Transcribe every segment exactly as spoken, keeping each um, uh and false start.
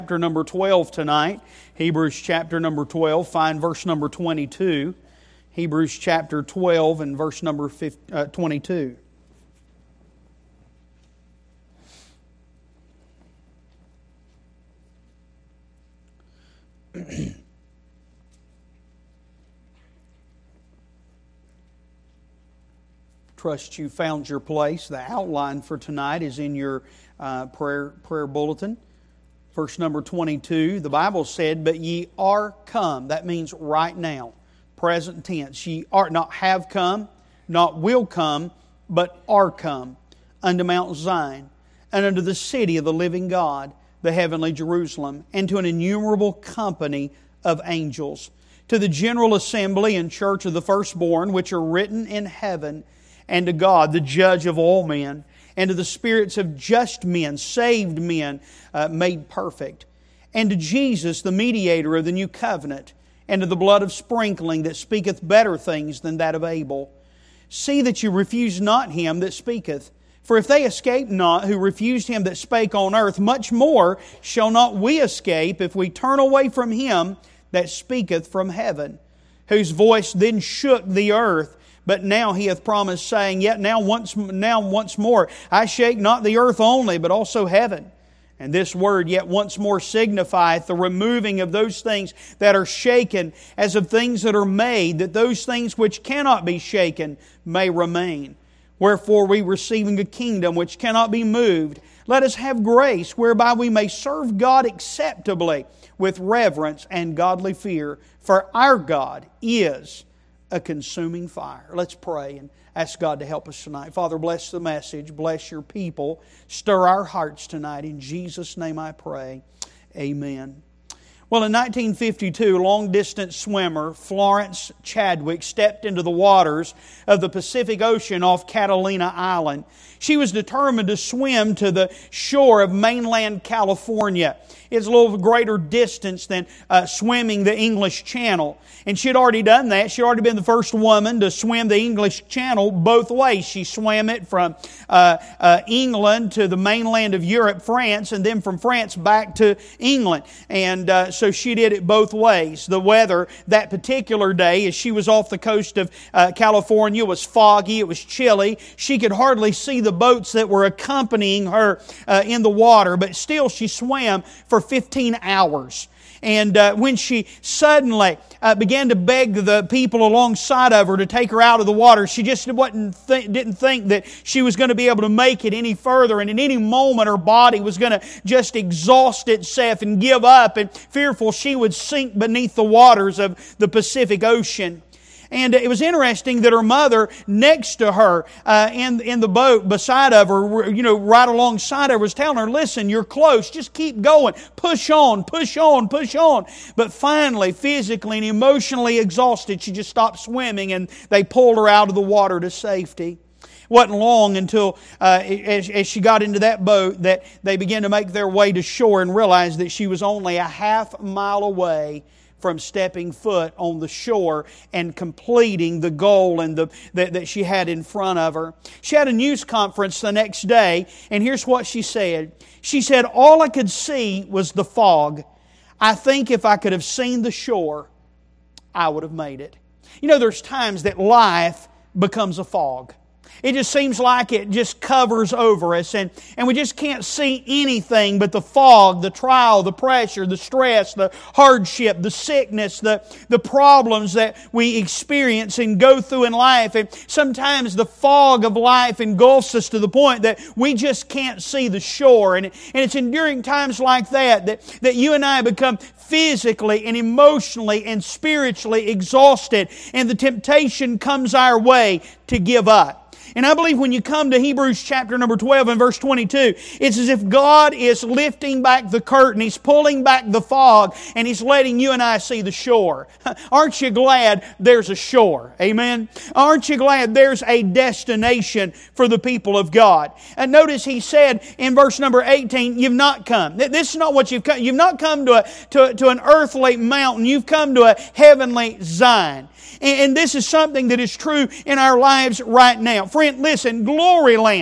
Chapter number twelve tonight. Hebrews chapter number twelve. Find verse number twenty-two. Hebrews chapter twelve and verse number twenty-two. Trust you found your place. The outline for tonight is in your uh, prayer prayer bulletin. Verse number twenty-two, the Bible said, "But ye are come." That means right now, present tense. Ye are not have come, not will come, but are come unto Mount Zion, and unto the city of the living God, the heavenly Jerusalem, and to an innumerable company of angels, to the general assembly and church of the firstborn, which are written in heaven, and to God, the judge of all men, and to the spirits of just men, saved men, uh, made perfect, and to Jesus, the mediator of the new covenant, and to the blood of sprinkling that speaketh better things than that of Abel. See that you refuse not him that speaketh. For if they escape not who refused him that spake on earth, much more shall not we escape if we turn away from him that speaketh from heaven, whose voice then shook the earth. But now he hath promised, saying, Yet now once, now once more I shake not the earth only, but also heaven. And this word, yet once more, signifieth the removing of those things that are shaken, as of things that are made, that those things which cannot be shaken may remain. Wherefore we, receiving a kingdom which cannot be moved, let us have grace whereby we may serve God acceptably with reverence and godly fear. For our God is a consuming fire. Let's pray and ask God to help us tonight. Father, bless the message. Bless your people. Stir our hearts tonight. In Jesus' name I pray. Amen. Well, in nineteen fifty-two, long-distance swimmer Florence Chadwick stepped into the waters of the Pacific Ocean off Catalina Island. She was determined to swim to the shore of mainland California. It's a little greater distance than uh, swimming the English Channel. And she had already done that. She had already been the first woman to swim the English Channel both ways. She swam it from uh, uh, England to the mainland of Europe, France, and then from France back to England. And uh, so she did it both ways. The weather that particular day, as she was off the coast of uh, California, was foggy. It was chilly. She could hardly see the boats that were accompanying her uh, in the water, but still she swam for fifteen hours. And uh, when she suddenly uh, began to beg the people alongside of her to take her out of the water, she just wasn't th- didn't think that she was going to be able to make it any further. And in any moment, her body was going to just exhaust itself and give up, and fearful she would sink beneath the waters of the Pacific Ocean. And it was interesting that her mother, next to her uh, in in the boat beside of her, you know, right alongside her, was telling her, "Listen, you're close. Just keep going. Push on, push on, push on." But finally, physically and emotionally exhausted, she just stopped swimming, and they pulled her out of the water to safety. It wasn't long until, uh, as, as she got into that boat, that they began to make their way to shore and realized that she was only a half mile away from stepping foot on the shore and completing the goal and the, that, that she had in front of her. She had a news conference the next day, and here's what she said. She said, "All I could see was the fog. I think if I could have seen the shore, I would have made it." You know, there's times that life becomes a fog. It just seems like it just covers over us, and, and we just can't see anything but the fog, the trial, the pressure, the stress, the hardship, the sickness, the, the problems that we experience and go through in life. And sometimes the fog of life engulfs us to the point that we just can't see the shore. And, and it's enduring times like that, that that you and I become physically and emotionally and spiritually exhausted, and the temptation comes our way to give up. And I believe when you come to Hebrews chapter number twelve and verse twenty-two, it's as if God is lifting back the curtain. He's pulling back the fog, and He's letting you and I see the shore. Aren't you glad there's a shore? Amen? Aren't you glad there's a destination for the people of God? And notice He said in verse number eighteen, "You've not come." This is not what you've come. You've not come to, a, to, to an earthly mountain. You've come to a heavenly Zion. And this is something that is true in our lives right now. Friend, listen, glory land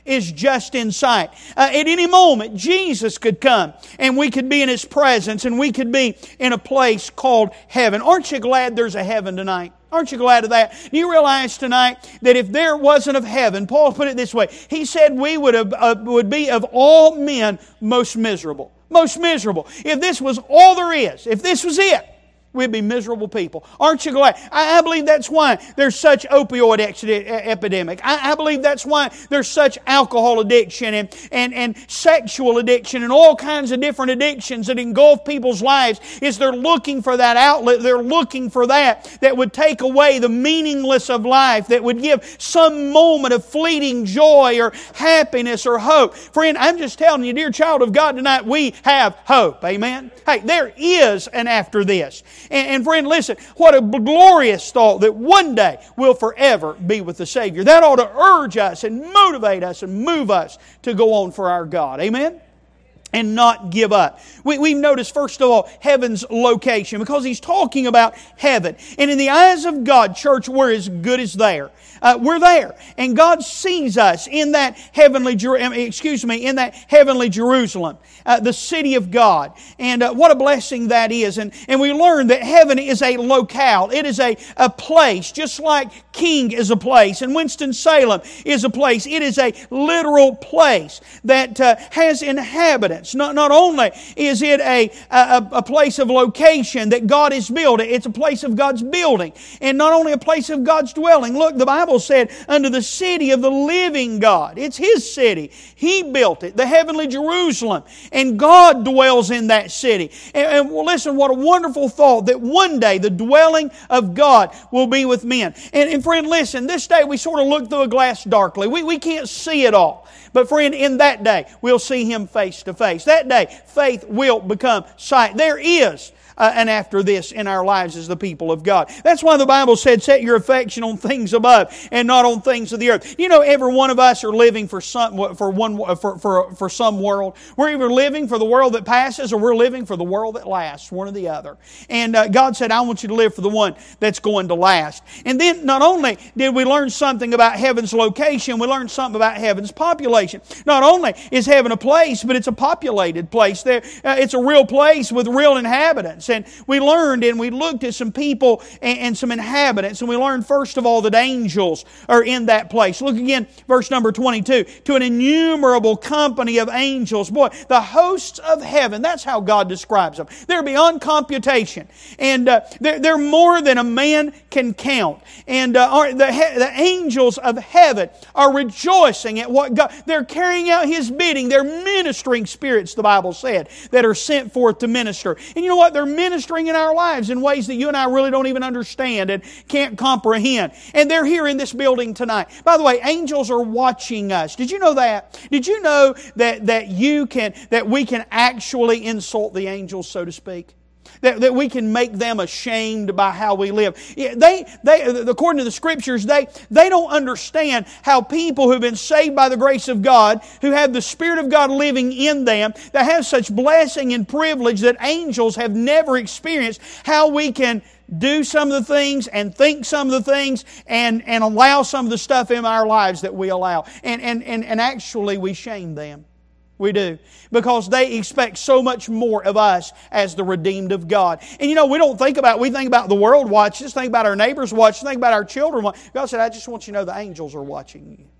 is just in sight. Uh, at any moment, Jesus could come and we could be in His presence and we could be in a place called heaven. Aren't you glad there's a heaven tonight? Aren't you glad of that? Do you realize tonight that if there wasn't of heaven, Paul put it this way, he said we would have, uh, would be of all men most miserable. Most miserable. If this was all there is, if this was it, we'd be miserable people. Aren't you glad? I, I believe that's why there's such opioid ex- epidemic. I, I believe that's why there's such alcohol addiction and, and, and sexual addiction and all kinds of different addictions that engulf people's lives, is they're looking for that outlet. They're looking for that that would take away the meaningless of life, that would give some moment of fleeting joy or happiness or hope. Friend, I'm just telling you, dear child of God, tonight we have hope. Amen? Hey, there is an after this. And, and friend, listen, what a glorious thought that one day we'll forever be with the Savior. That ought to urge us and motivate us and move us to go on for our God. Amen? And not give up. We, we've noticed, first of all, heaven's location, because he's talking about heaven. And in the eyes of God, church, we're as good as there. Uh, we're there. And God sees us in that heavenly, excuse me, in that heavenly Jerusalem, uh, the city of God. And uh, what a blessing that is. And, and we learn that heaven is a locale. It is a, a place, just like King is a place and Winston-Salem is a place. It is a literal place that uh, has inhabitants. Not, not only is it a, a, a place of location that God is building, it's a place of God's building. And not only a place of God's dwelling. Look, the Bible said, unto the city of the living God. It's His city. He built it, the heavenly Jerusalem. And God dwells in that city. And, and well, listen, what a wonderful thought that one day the dwelling of God will be with men. And, and friend, listen, this day we sort of look through a glass darkly. We, we can't see it all. But friend, in that day, we'll see Him face to face. That day, faith will become sight. There is Uh, and after this in our lives as the people of God. That's why the Bible said, set your affection on things above and not on things of the earth. You know, every one of us are living for some for one for for, for some world. We're either living for the world that passes or we're living for the world that lasts, one or the other. And uh, God said, I want you to live for the one that's going to last. And then not only did we learn something about heaven's location, we learned something about heaven's population. Not only is heaven a place, but it's a populated place. There, uh, it's a real place with real inhabitants. And we learned and we looked at some people and, and some inhabitants. And we learned, first of all, that angels are in that place. Look again, verse number twenty-two. To an innumerable company of angels. Boy, the hosts of heaven. That's how God describes them. They're beyond computation. And uh, they're, they're more than a man can count. And uh, are, the, the angels of heaven are rejoicing at what God... They're carrying out His bidding. They're ministering spirits, the Bible said, that are sent forth to minister. And you know what? They're ministering in our lives in ways that you and I really don't even understand and can't comprehend. And they're here in this building tonight. By the way, angels are watching us. Did you know that? Did you know that, that you can, that we can actually insult the angels, so to speak? That, that we can make them ashamed by how we live. They, they, according to the Scriptures, they, they don't understand how people who've been saved by the grace of God, who have the Spirit of God living in them, that have such blessing and privilege that angels have never experienced, how we can do some of the things and think some of the things and, and allow some of the stuff in our lives that we allow. And, and, and, and actually we shame them. We do. Because they expect so much more of us as the redeemed of God. And you know, we don't think about, we think about the world watching, just think about our neighbors watching, think about our children watching. God said, I just want you to know the angels are watching you.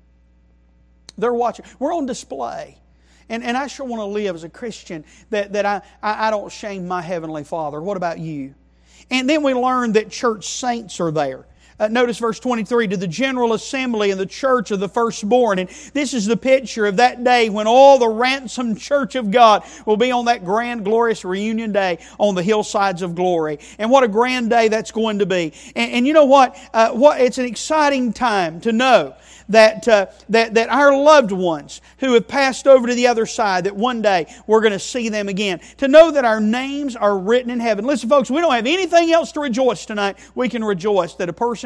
They're watching. We're on display. And, and I sure want to live as a Christian that, that I, I, I don't shame my Heavenly Father. What about you? And then we learn that church saints are there. Uh, notice verse twenty-three, to the general assembly and the church of the firstborn. And this is the picture of that day when all the ransomed church of God will be on that grand, glorious reunion day on the hillsides of glory. And what a grand day that's going to be. And, and you know what? Uh, what? It's an exciting time to know that, uh, that, that our loved ones who have passed over to the other side, that one day we're going to see them again. To know that our names are written in heaven. Listen, folks, we don't have anything else to rejoice tonight. We can rejoice that a person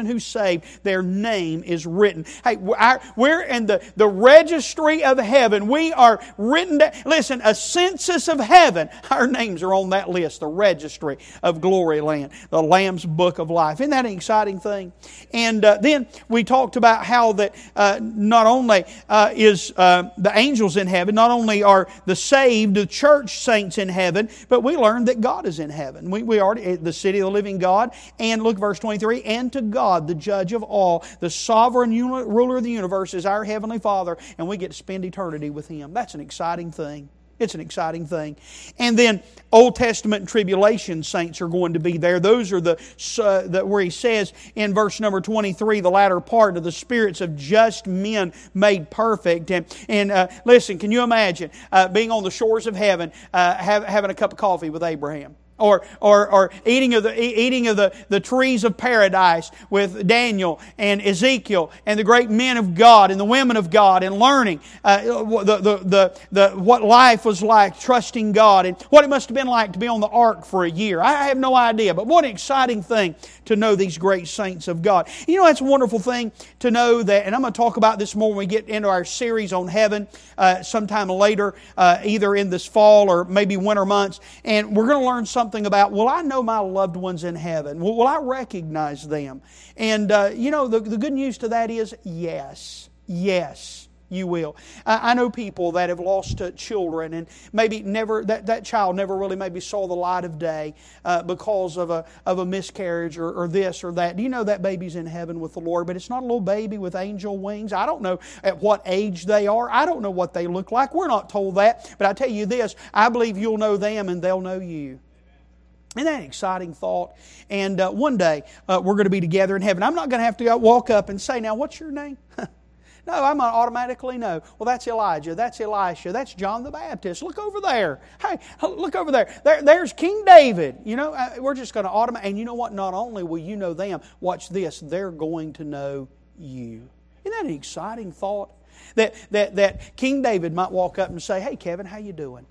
person who's saved, their name is written. Hey, we're in the, the registry of heaven. We are written down. Listen, a census of heaven. Our names are on that list, the registry of glory land, the Lamb's book of life. Isn't that an exciting thing? And uh, then we talked about how that uh, not only uh, is uh, the angels in heaven, not only are the saved, the church saints in heaven, but we learned that God is in heaven. We, we already, the city of the living God, and look verse twenty-three, and to God, the judge of all, the sovereign ruler of the universe, is our Heavenly Father, and we get to spend eternity with Him. That's an exciting thing. It's an exciting thing. And then Old Testament and tribulation saints are going to be there. Those are the, uh, the where he says in verse number twenty-three, the latter part of the spirits of just men made perfect. And, and uh, listen, can you imagine uh, being on the shores of heaven, uh, have, having a cup of coffee with Abraham? Or, or, or eating of the eating of the, the trees of paradise with Daniel and Ezekiel and the great men of God and the women of God, and learning uh, the, the, the, the, what life was like, trusting God, and what it must have been like to be on the ark for a year. I have no idea, but what an exciting thing to know these great saints of God. You know, that's a wonderful thing to know that, and I'm going to talk about this more when we get into our series on heaven uh, sometime later, uh, either in this fall or maybe winter months, and we're going to learn something Something about, will I know my loved ones in heaven? Will, will I recognize them? And, uh, you know, the, the good news to that is, yes, yes, you will. I, I know people that have lost uh, children, and maybe never, that, that child never really maybe saw the light of day uh, because of a, of a miscarriage or, or this or that. Do you know that baby's in heaven with the Lord? But it's not a little baby with angel wings. I don't know at what age they are. I don't know what they look like. We're not told that. But I tell you this, I believe you'll know them and they'll know you. Isn't that an exciting thought? And uh, one day uh, we're going to be together in heaven. I'm not going to have to walk up and say, now, what's your name? No, I'm going to automatically know. Well, that's Elijah. That's Elisha. That's John the Baptist. Look over there. Hey, look over there. there there's King David. You know, uh, we're just going to automatically. And you know what? Not only will you know them, watch this, they're going to know you. Isn't that an exciting thought? That, that, that King David might walk up and say, hey, Kevin, how you doing?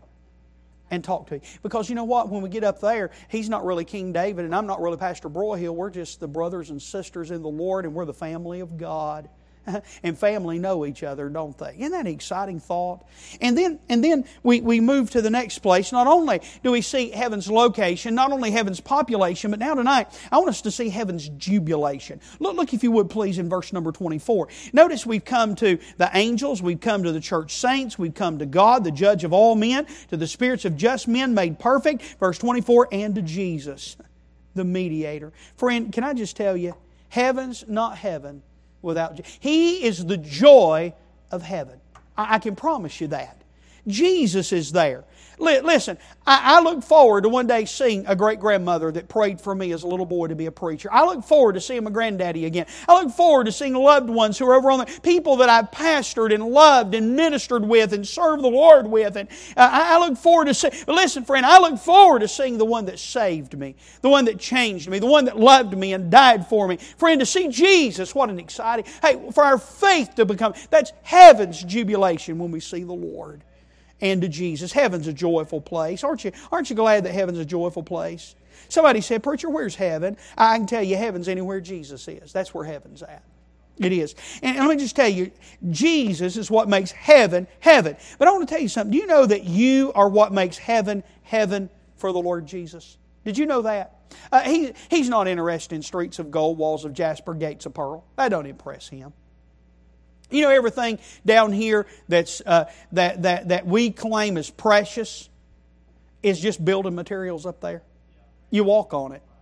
And talk to you. Because you know what? When we get up there, he's not really King David, and I'm not really Pastor Broyhill. We're just the brothers and sisters in the Lord, and we're the family of God. And family know each other, don't they? Isn't that an exciting thought? And then and then we, we move to the next place. Not only do we see heaven's location, not only heaven's population, but now tonight, I want us to see heaven's jubilation. Look, look if you would please in verse number twenty-four. Notice we've come to the angels, we've come to the church saints, we've come to God, the judge of all men, to the spirits of just men made perfect, verse twenty-four, and to Jesus, the mediator. Friend, can I just tell you, heaven's not heaven without. He is the joy of heaven. I, I can promise you that. Jesus is there. Listen, I, I look forward to one day seeing a great-grandmother that prayed for me as a little boy to be a preacher. I look forward to seeing my granddaddy again. I look forward to seeing loved ones who are over on the people that I've pastored and loved and ministered with and served the Lord with. And uh, I, I look forward to seeing, but listen, friend, I look forward to seeing the one that saved me, the one that changed me, the one that loved me and died for me. Friend, to see Jesus, what an exciting, hey, for our faith to become, that's heaven's jubilation when we see the Lord. And to Jesus. Heaven's a joyful place. Aren't you, aren't you glad that heaven's a joyful place? Somebody said, preacher, where's heaven? I can tell you heaven's anywhere Jesus is. That's where heaven's at. It is. And, and let me just tell you, Jesus is what makes heaven, heaven. But I want to tell you something. Do you know that you are what makes heaven, heaven for the Lord Jesus? Did you know that? Uh, he, he's not interested in streets of gold, walls of jasper, gates of pearl. That don't impress Him. You know, everything down here that's uh, that that that we claim as precious is just building materials up there. You walk on it.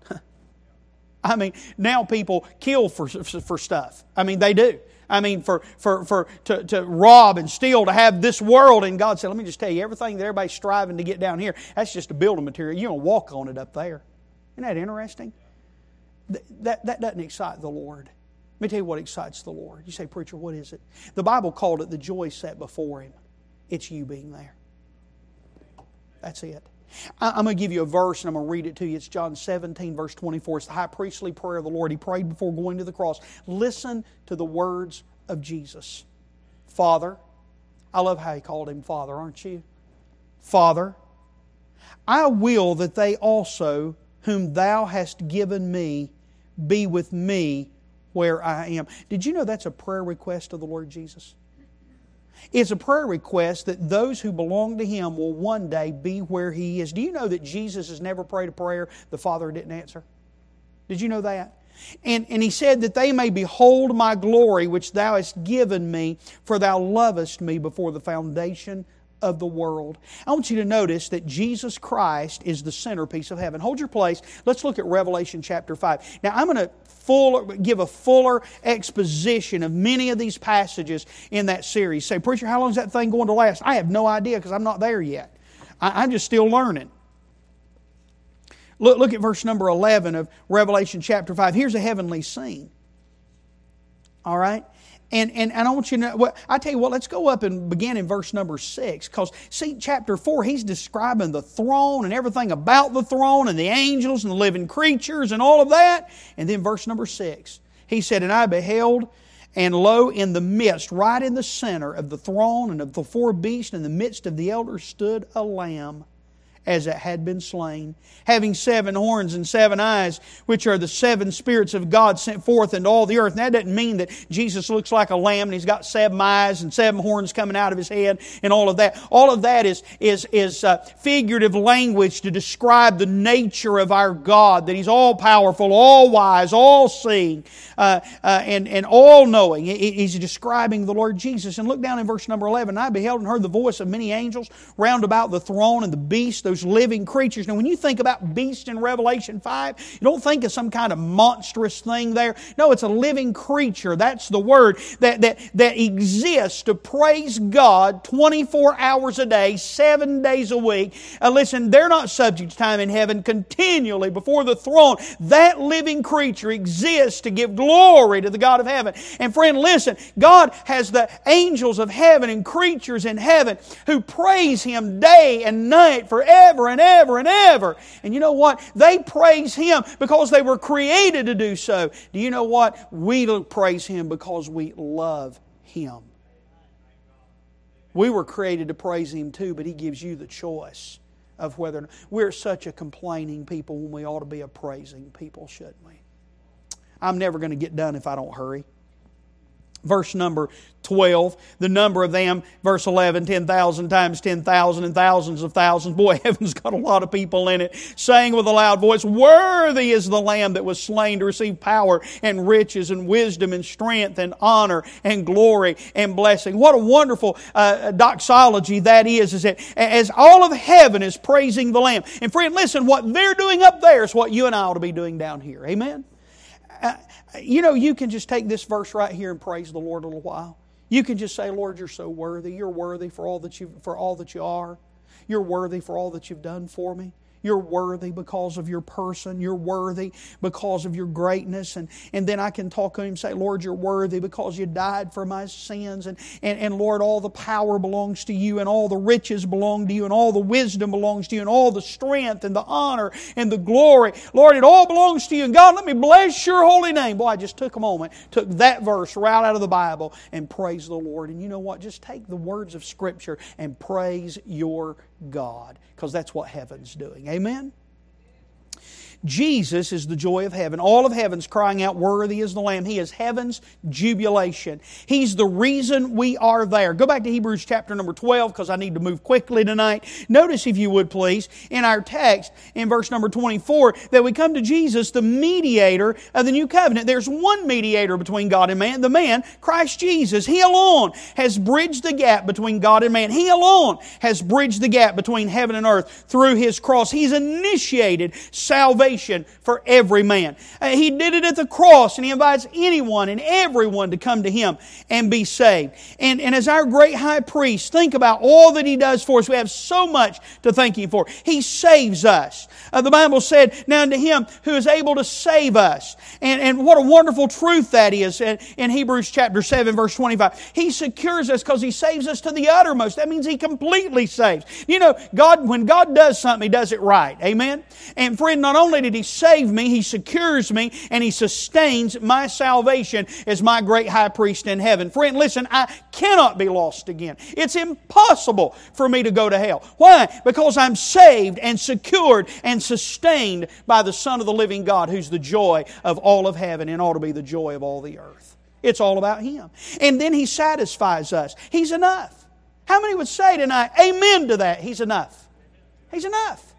I mean, now people kill for for stuff. I mean, they do. I mean, for for for to, to rob and steal to have this world. And God said, "Let me just tell you, everything that everybody's striving to get down here, that's just a building material. You don't walk on it up there." Isn't that interesting? That that, that doesn't excite the Lord. Let me tell you what excites the Lord. You say, preacher, what is it? The Bible called it the joy set before Him. It's you being there. That's it. I'm going to give you a verse and I'm going to read it to you. It's John seventeen, verse twenty-four. It's the high priestly prayer of the Lord. He prayed before going to the cross. Listen to the words of Jesus. Father, I love how He called Him Father, aren't you? Father, I will that they also, whom Thou hast given me, be with me where I am. Did you know that's a prayer request of the Lord Jesus? It's a prayer request that those who belong to Him will one day be where He is. Do you know that Jesus has never prayed a prayer the Father didn't answer? Did you know that? And, and He said that they may behold my glory which Thou hast given me, for Thou lovest me before the foundation of the world. I want you to notice that Jesus Christ is the centerpiece of heaven. Hold your place. Let's look at Revelation chapter five. Now I'm going to full, give a fuller exposition of many of these passages in that series. Say, preacher, how long is that thing going to last? I have no idea because I'm not there yet. I, I'm just still learning. Look, look at verse number eleven of Revelation chapter five. Here's a heavenly scene. All right? And, and, and I want you to know, well, I tell you what, let's go up and begin in verse number six. Because, see, chapter four, he's describing the throne and everything about the throne and the angels and the living creatures and all of that. And then verse number six, he said, and I beheld, and lo, in the midst, right in the center of the throne and of the four beasts, in the midst of the elders stood a lamb, as it had been slain, having seven horns and seven eyes, which are the seven spirits of God sent forth into all the earth. And that doesn't mean that Jesus looks like a lamb and He's got seven eyes and seven horns coming out of His head and all of that. All of that is, is, is uh, figurative language to describe the nature of our God, that He's all-powerful, all-wise, all-seeing, uh, uh, and, and all-knowing. He's describing the Lord Jesus. And look down in verse number eleven. I beheld and heard the voice of many angels round about the throne and the beast, those living creatures. Now when you think about beast in Revelation five, you don't think of some kind of monstrous thing there. No, it's a living creature. That's the word that, that, that exists to praise God twenty-four hours a day, seven days a week. Uh, listen, they're not subject to time in heaven, continually before the throne. That living creature exists to give glory to the God of heaven. And friend, listen, God has the angels of heaven and creatures in heaven who praise Him day and night forever. Ever and ever and ever. And you know what? They praise Him because they were created to do so. Do you know what? We praise Him because we love Him. We were created to praise Him too, but He gives you the choice of whether or not. We're such a complaining people when we ought to be a praising people, shouldn't we? I'm never going to get done if I don't hurry. Verse number twelve, the number of them, verse eleven, ten thousand times ten thousand and thousands of thousands. Boy, heaven's got a lot of people in it, saying with a loud voice, worthy is the Lamb that was slain to receive power and riches and wisdom and strength and honor and glory and blessing. What a wonderful uh, doxology that is, is that as all of heaven is praising the Lamb. And friend, listen, what they're doing up there is what you and I ought to be doing down here. Amen? Uh, you know, you can just take this verse right here and praise the Lord a little while. You can just say, Lord, You're so worthy. You're worthy for all that you for all that you are. You're worthy for all that You've done for me. You're worthy because of Your person. You're worthy because of Your greatness. And, and then I can talk to Him and say, Lord, You're worthy because You died for my sins. And, and, and Lord, all the power belongs to You, and all the riches belong to You, and all the wisdom belongs to You, and all the strength and the honor and the glory. Lord, it all belongs to You. And God, let me bless Your holy name. Boy, I just took a moment, took that verse right out of the Bible and praise the Lord. And you know what? Just take the words of Scripture and praise your God, because that's what heaven's doing. Amen? Jesus is the joy of heaven. All of heaven's crying out, worthy is the Lamb. He is heaven's jubilation. He's the reason we are there. Go back to Hebrews chapter number twelve, because I need to move quickly tonight. Notice, if you would please, in our text, in verse number twenty-four, that we come to Jesus, the mediator of the new covenant. There's one mediator between God and man, the man, Christ Jesus. He alone has bridged the gap between God and man. He alone has bridged the gap between heaven and earth through His cross. He's initiated salvation for every man. Uh, he did it at the cross, and He invites anyone and everyone to come to Him and be saved. And, and as our great high priest, think about all that He does for us. We have so much to thank Him for. He saves us. Uh, the Bible said, now unto Him who is able to save us. And, and what a wonderful truth that is in, in Hebrews chapter seven, verse twenty-five. He secures us because He saves us to the uttermost. That means He completely saves. You know, God, when God does something, He does it right. Amen? And friend, not only only did He save me, He secures me and He sustains my salvation as my great high priest in heaven. Friend, listen, I cannot be lost again. It's impossible for me to go to hell. Why? Because I'm saved and secured and sustained by the Son of the living God, who's the joy of all of heaven and ought to be the joy of all the earth. It's all about Him. And then He satisfies us. He's enough. How many would say tonight, amen to that? He's enough. He's enough.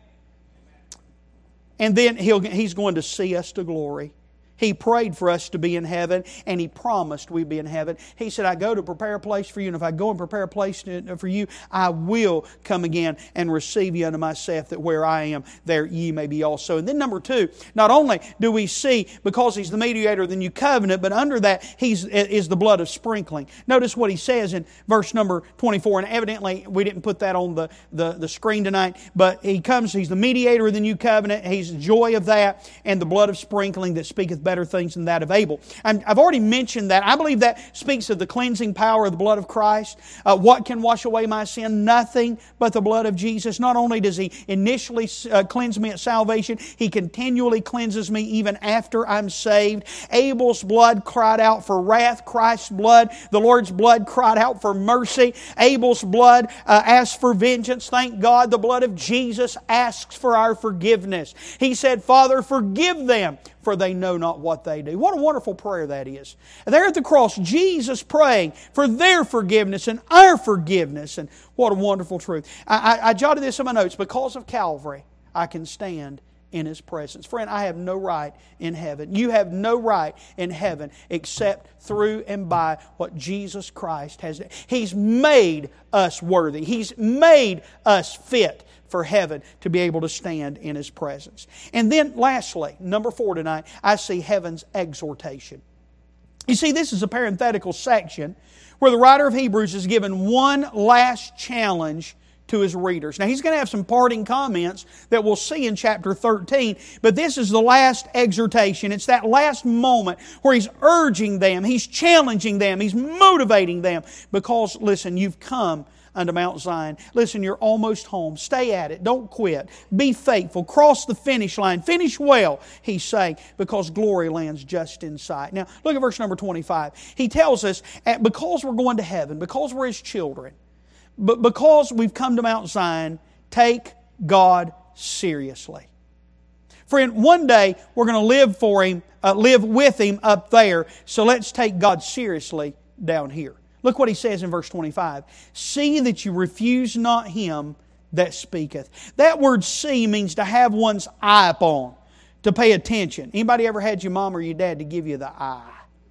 And then he'll, He's going to see us to glory. He prayed for us to be in heaven, and He promised we'd be in heaven. He said, I go to prepare a place for you, and if I go and prepare a place for you, I will come again and receive you unto myself, that where I am, there ye may be also. And then number two, not only do we see, because He's the mediator of the new covenant, but under that He's is the blood of sprinkling. Notice what He says in verse number twenty-four, and evidently we didn't put that on the, the, the screen tonight, but He comes, He's the mediator of the new covenant, He's the joy of that, and the blood of sprinkling that speaketh better things than that of Abel. I'm, I've already mentioned that. I believe that speaks of the cleansing power of the blood of Christ. Uh, what can wash away my sin? Nothing but the blood of Jesus. Not only does He initially uh, cleanse me at salvation, He continually cleanses me even after I'm saved. Abel's blood cried out for wrath. Christ's blood, the Lord's blood, cried out for mercy. Abel's blood uh, asked for vengeance. Thank God the blood of Jesus asks for our forgiveness. He said, Father, forgive them, for they know not what they do. What a wonderful prayer that is. There at the cross, Jesus praying for their forgiveness and our forgiveness. And what a wonderful truth. I, I, I jotted this in my notes. Because of Calvary, I can stand in His presence. Friend, I have no right in heaven. You have no right in heaven except through and by what Jesus Christ has done. He's made us worthy. He's made us fit for heaven to be able to stand in His presence. And then lastly, number four tonight, I see heaven's exhortation. You see, this is a parenthetical section where the writer of Hebrews is given one last challenge to his readers. Now, he's going to have some parting comments that we'll see in chapter thirteen, but this is the last exhortation. It's that last moment where he's urging them, he's challenging them, he's motivating them, because, listen, you've come unto Mount Zion. Listen, you're almost home. Stay at it. Don't quit. Be faithful. Cross the finish line. Finish well, he's saying, because glory lands just in sight. Now, look at verse number twenty-five. He tells us, because we're going to heaven, because we're His children, but because we've come to Mount Zion, take God seriously. Friend, one day we're going to live for Him, uh, live with Him up there, so let's take God seriously down here. Look what he says in verse twenty-five. See that you refuse not Him that speaketh. That word see means to have one's eye upon, to pay attention. Anybody ever had your mom or your dad to give you the eye?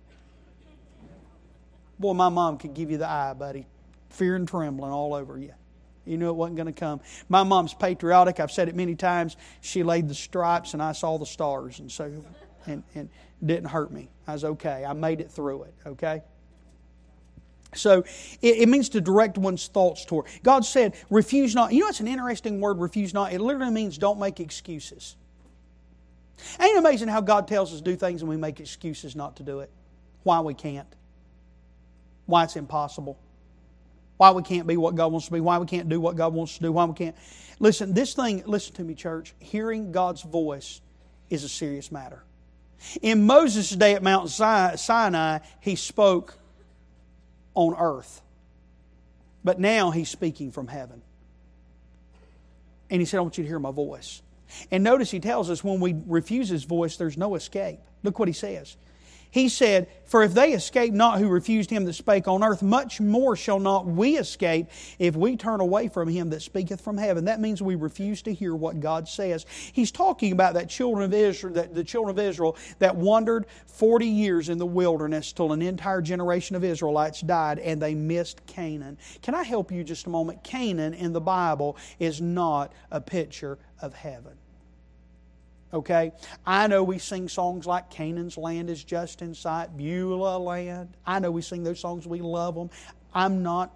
Boy, my mom could give you the eye, buddy. Fear and trembling all over you. You knew it wasn't going to come. My mom's patriotic. I've said it many times. She laid the stripes and I saw the stars. And so, and, and it didn't hurt me. I was okay. I made it through it. Okay? So it, it means to direct one's thoughts toward. God said, refuse not. You know, it's an interesting word, refuse not. It literally means don't make excuses. Ain't it amazing how God tells us to do things and we make excuses not to do it? Why we can't. Why it's impossible. Why we can't be what God wants to be. Why we can't do what God wants to do. Why we can't. Listen, this thing, listen to me, church. Hearing God's voice is a serious matter. In Moses' day at Mount Sinai, he spoke on earth. But now he's speaking from heaven. And he said, I want you to hear my voice. And notice he tells us when we refuse His voice, there's no escape. Look what he says. He said, for if they escape not who refused Him that spake on earth, much more shall not we escape if we turn away from Him that speaketh from heaven. That means we refuse to hear what God says. He's talking about that children of Israel, that the children of Israel that wandered forty years in the wilderness till an entire generation of Israelites died and they missed Canaan. Can I help you just a moment? Canaan in the Bible is not a picture of heaven. Okay? I know we sing songs like Canaan's land is just in sight, Beulah land. I know we sing those songs. We love them. I'm not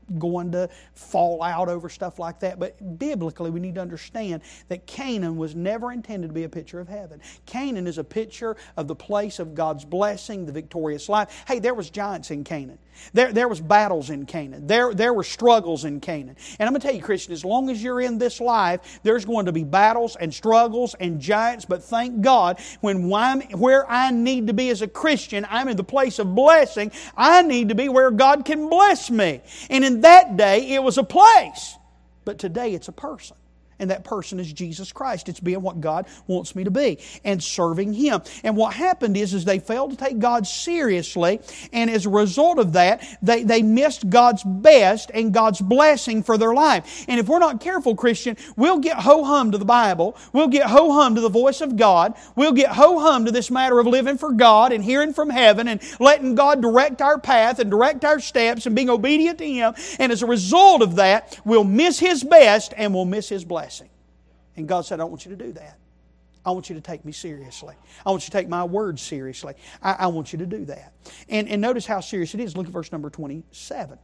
going to fall out over stuff like that. But biblically, we need to understand that Canaan was never intended to be a picture of heaven. Canaan is a picture of the place of God's blessing, the victorious life. Hey, there was giants in Canaan. There, there was battles in Canaan. There, there were struggles in Canaan. And I'm going to tell you, Christian, as long as you're in this life, there's going to be battles and struggles and giants. But thank God, when I'm where I need to be as a Christian, I'm in the place of blessing. I need to be where God can bless me. And in that day, it was a place. But today, it's a person. And that person is Jesus Christ. It's being what God wants me to be and serving Him. And what happened is, is they failed to take God seriously. And as a result of that, they, they missed God's best and God's blessing for their life. And if we're not careful, Christian, we'll get ho-hum to the Bible. We'll get ho-hum to the voice of God. We'll get ho-hum to this matter of living for God and hearing from heaven and letting God direct our path and direct our steps and being obedient to Him. And as a result of that, we'll miss His best and we'll miss His blessing. And God said, I don't want you to do that. I want you to take me seriously. I want you to take my word seriously. I, I want you to do that. And, and notice how serious it is. Look at verse number twenty-seven.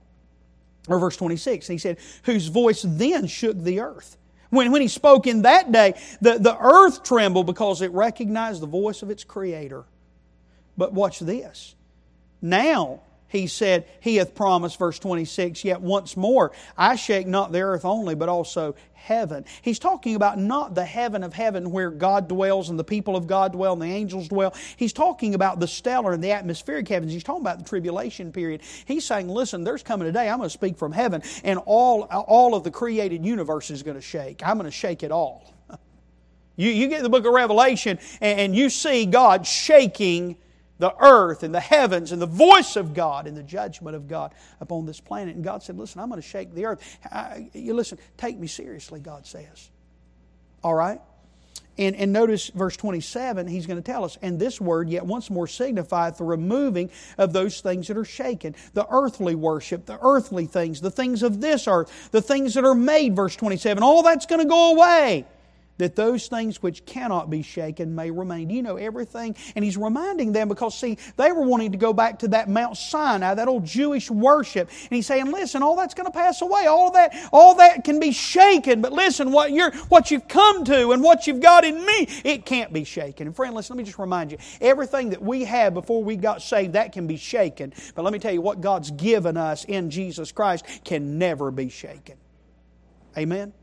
Or verse twenty-six. He said, whose voice then shook the earth. When, when He spoke in that day, the, the earth trembled because it recognized the voice of its Creator. But watch this. Now, He said, He hath promised, verse twenty-six, yet once more, I shake not the earth only, but also heaven. He's talking about not the heaven of heaven where God dwells and the people of God dwell and the angels dwell. He's talking about the stellar and the atmospheric heavens. He's talking about the tribulation period. He's saying, listen, there's coming a day, I'm going to speak from heaven, and all, all of the created universe is going to shake. I'm going to shake it all. You, you get the book of Revelation and, and you see God shaking the earth and the heavens and the voice of God and the judgment of God upon this planet. And God said, listen, I'm going to shake the earth. I, you listen, take me seriously, God says. All right? And, and notice verse twenty-seven, He's going to tell us, and this word yet once more signifieth the removing of those things that are shaken. The earthly worship, the earthly things, the things of this earth, the things that are made, verse twenty-seven, all that's going to go away. That those things which cannot be shaken may remain. You know everything. And He's reminding them because, see, they were wanting to go back to that Mount Sinai, that old Jewish worship. And He's saying, listen, all that's going to pass away. All that, all that can be shaken. But listen, what you're, what you've come to and what you've got in me, it can't be shaken. And friend, listen, let me just remind you, everything that we had before we got saved, that can be shaken. But let me tell you, what God's given us in Jesus Christ can never be shaken. Amen?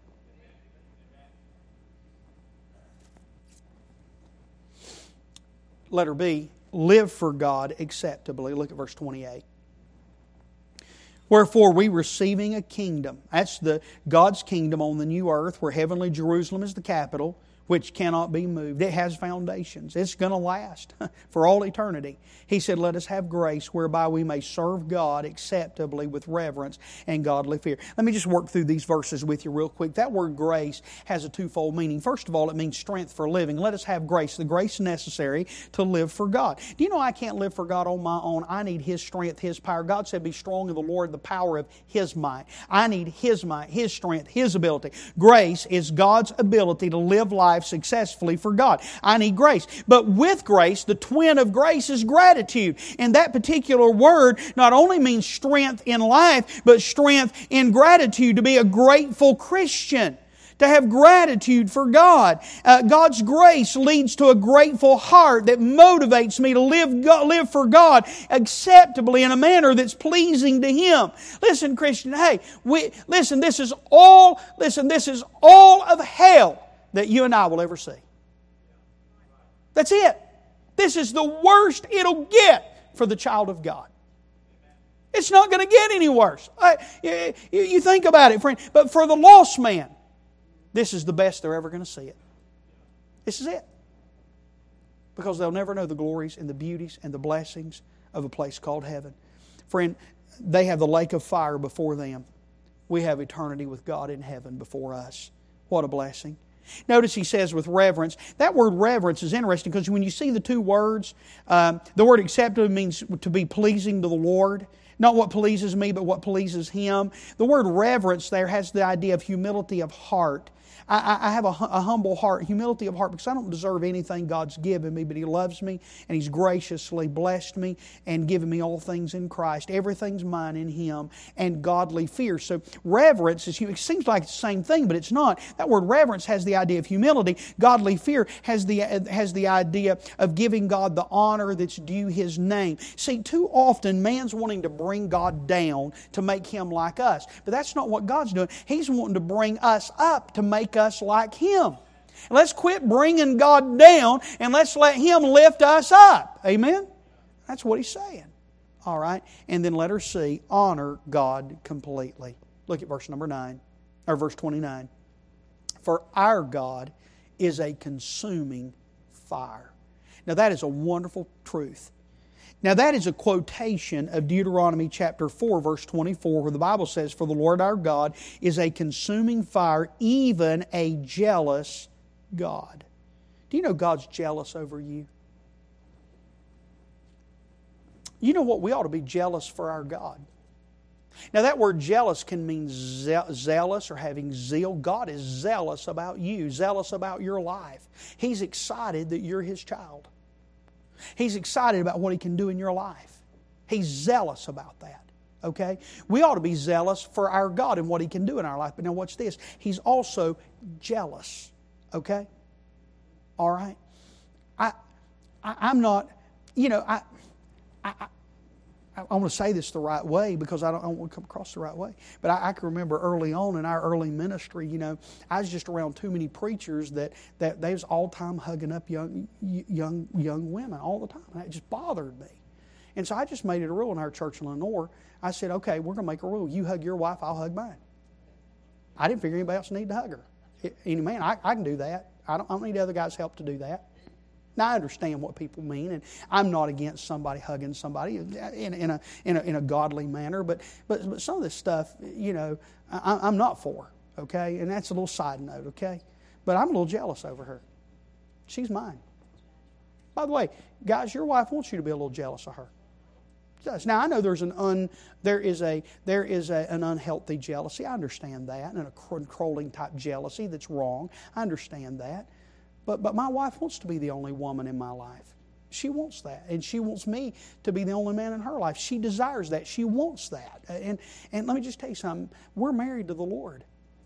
Letter B, live for God acceptably. Look at verse twenty-eight. Wherefore we receiving a kingdom. That's the God's kingdom on the new earth where heavenly Jerusalem is the capital, which cannot be moved. It has foundations. It's going to last for all eternity. He said, let us have grace whereby we may serve God acceptably with reverence and godly fear. Let me just work through these verses with you real quick. That word grace has a twofold meaning. First of all, it means strength for living. Let us have grace, the grace necessary to live for God. Do you know I can't live for God on my own? I need His strength, His power. God said, be strong in the Lord, the power of His might. I need His might, His strength, His ability. Grace is God's ability to live life successfully for God. I need grace. But with grace, the twin of grace is gratitude. And that particular word not only means strength in life, but strength in gratitude, to be a grateful Christian. To have gratitude for God. Uh, God's grace leads to a grateful heart that motivates me to live, God, live for God acceptably in a manner that's pleasing to Him. Listen, Christian, hey, we, listen, this is all, listen, this is all of hell that you and I will ever see. That's it. This is the worst it'll get for the child of God. It's not going to get any worse. I, you, you think about it, friend. But for the lost man, this is the best they're ever going to see it. This is it. Because they'll never know the glories and the beauties and the blessings of a place called heaven. Friend, they have the lake of fire before them. We have eternity with God in heaven before us. What a blessing. Notice he says with reverence. That word reverence is interesting because when you see the two words, um, the word acceptable means to be pleasing to the Lord. Not what pleases me, but what pleases Him. The word reverence there has the idea of humility of heart. I, I have a, a humble heart, humility of heart, because I don't deserve anything God's given me, but He loves me and He's graciously blessed me and given me all things in Christ. Everything's mine in Him, and godly fear. So reverence is, it seems like it's the same thing, but it's not. That word reverence has the idea of humility. Godly fear has the, has the idea of giving God the honor that's due His name. See, too often man's wanting to bring God down to make Him like us. But that's not what God's doing. He's wanting to bring us up to make us like Him. Let's quit bringing God down and let's let Him lift us up. Amen? That's what He's saying. All right? And then letter C, honor God completely. Look at verse number nine, or verse twenty-nine. For our God is a consuming fire. Now that is a wonderful truth. Now that is a quotation of Deuteronomy chapter four, verse twenty-four, where the Bible says, for the Lord our God is a consuming fire, even a jealous God. Do you know God's jealous over you? You know what? We ought to be jealous for our God. Now that word jealous can mean ze- zealous or having zeal. God is zealous about you, zealous about your life. He's excited that you're His child. He's excited about what He can do in your life. He's zealous about that. Okay? We ought to be zealous for our God and what He can do in our life. But now watch this. He's also jealous. Okay? All right? I, I, I'm not, you know, I, I, I I want to say this the right way because I don't, I don't want to come across the right way. But I, I can remember early on in our early ministry, you know, I was just around too many preachers that, that they was all the time hugging up young, young, young women all the time. And it just bothered me. And so I just made it a rule in our church in Lenore. I said, okay, we're going to make a rule. You hug your wife, I'll hug mine. I didn't figure anybody else needed to hug her. Any man, I, I can do that. I don't, I don't need other guys' help to do that. Now, I understand what people mean, and I'm not against somebody hugging somebody in, in, a, in, a, in a godly manner, but, but, but some of this stuff, you know, I, I'm not for, okay? And that's a little side note, okay? But I'm a little jealous over her. She's mine. By the way, guys, your wife wants you to be a little jealous of her. She does. Now, I know there's an un, there is a there is a, an unhealthy jealousy. I understand that, and a controlling type jealousy that's wrong. I understand that. But, but my wife wants to be the only woman in my life. She wants that. And she wants me to be the only man in her life. She desires that. She wants that. And, and let me just tell you something. We're married to the Lord.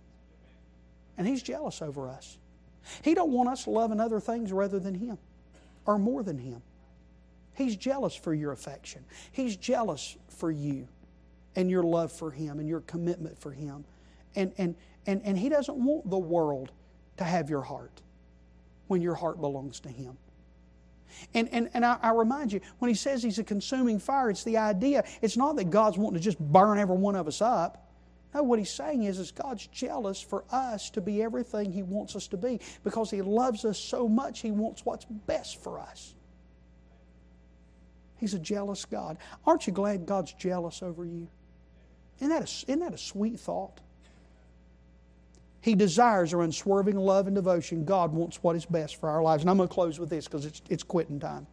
And He's jealous over us. He don't want us loving other things rather than Him or more than Him. He's jealous for your affection. He's jealous for you and your love for Him and your commitment for Him. And, and, and, and He doesn't want the world to have your heart when your heart belongs to Him. And, and, and I, I remind you, when He says He's a consuming fire, it's the idea, it's not that God's wanting to just burn every one of us up. No, what He's saying is, is God's jealous for us to be everything He wants us to be because He loves us so much, He wants what's best for us. He's a jealous God. Aren't you glad God's jealous over you? Isn't that a, isn't that a sweet thought? He desires our unswerving love and devotion. God wants what is best for our lives. And I'm going to close with this because it's, it's quitting time.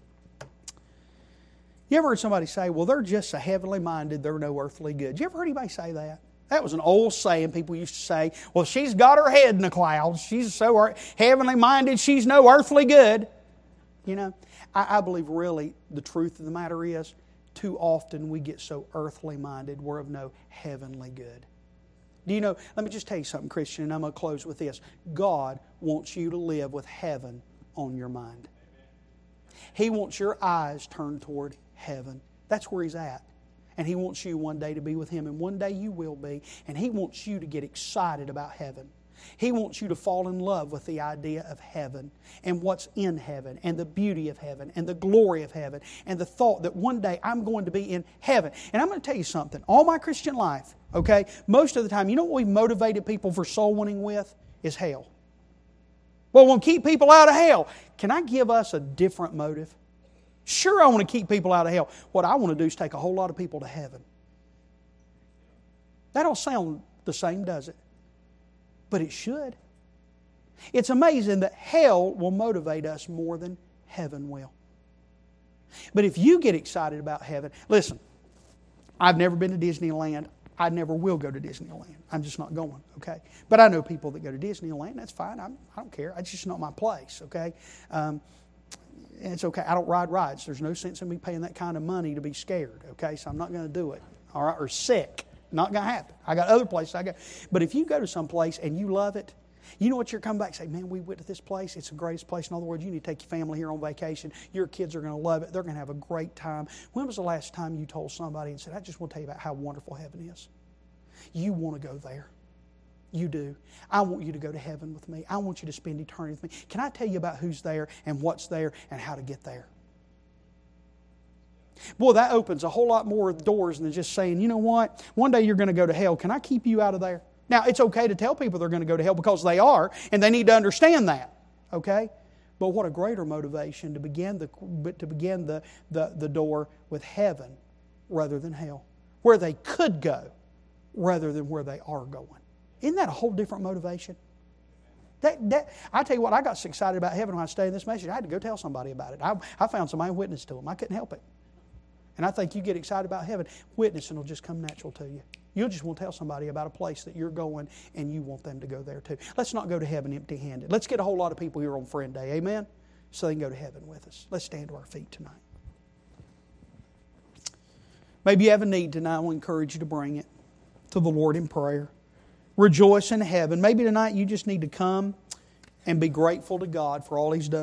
You ever heard somebody say, well, they're just so heavenly minded, they're no earthly good? You ever heard anybody say that? That was an old saying people used to say, well, she's got her head in the clouds. She's so heavenly minded, she's no earthly good. You know, I, I believe really the truth of the matter is, too often we get so earthly minded, we're of no heavenly good. Do you know, let me just tell you something, Christian, and I'm going to close with this. God wants you to live with heaven on your mind. He wants your eyes turned toward heaven. That's where He's at. And He wants you one day to be with Him, and one day you will be. And He wants you to get excited about heaven. He wants you to fall in love with the idea of heaven and what's in heaven and the beauty of heaven and the glory of heaven and the thought that one day I'm going to be in heaven. And I'm going to tell you something. All my Christian life, okay, most of the time, you know what we've motivated people for soul winning with? Is hell. Well, we'll keep people out of hell. Can I give us a different motive? Sure, I want to keep people out of hell. What I want to do is take a whole lot of people to heaven. That don't sound the same, does it? But it should. It's amazing that hell will motivate us more than heaven will. But if you get excited about heaven, listen, I've never been to Disneyland. I never will go to Disneyland. I'm just not going, okay? But I know people that go to Disneyland. That's fine. I'm, I don't care. It's just not my place, okay? Um, and it's okay. I don't ride rides. There's no sense in me paying that kind of money to be scared, okay? So I'm not going to do it, all right? Or sick. Not going to happen. I got other places I go. But if you go to some place and you love it, you know what, you're coming back and say, man, we went to this place. It's the greatest place. In other words, you need to take your family here on vacation. Your kids are going to love it. They're going to have a great time. When was the last time you told somebody and said, I just want to tell you about how wonderful heaven is? You want to go there. You do. I want you to go to heaven with me. I want you to spend eternity with me. Can I tell you about who's there and what's there and how to get there? Boy, that opens a whole lot more doors than just saying, you know what, one day you're going to go to hell. Can I keep you out of there? Now, it's okay to tell people they're going to go to hell because they are, and they need to understand that, okay? But what a greater motivation to begin the to begin the, the, the door with heaven rather than hell, where they could go rather than where they are going. Isn't that a whole different motivation? That, that, I tell you what, I got so excited about heaven when I studied this message, I had to go tell somebody about it. I, I found somebody and witnessed to them. I couldn't help it. And I think you get excited about heaven, witnessing will just come natural to you. You'll just want to tell somebody about a place that you're going and you want them to go there too. Let's not go to heaven empty-handed. Let's get a whole lot of people here on Friend Day, amen? So they can go to heaven with us. Let's stand to our feet tonight. Maybe you have a need tonight. I will encourage you to bring it to the Lord in prayer. Rejoice in heaven. Maybe tonight you just need to come and be grateful to God for all He's done.